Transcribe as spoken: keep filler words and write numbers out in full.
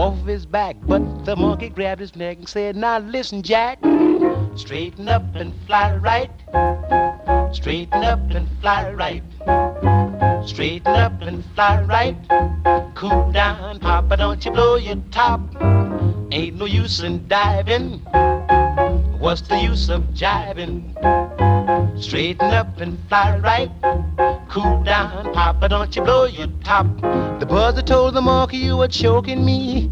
off his back. But the monkey grabbed his neck and said, now listen, Jack, straighten up and fly right. Straighten up and fly right. Straighten up and fly right. Cool down, Papa, don't you blow your top. Ain't no use in diving. What's the use of jiving? Straighten up and fly right. Cool down, Papa, don't you blow your top. The buzzer told the monkey, you were choking me.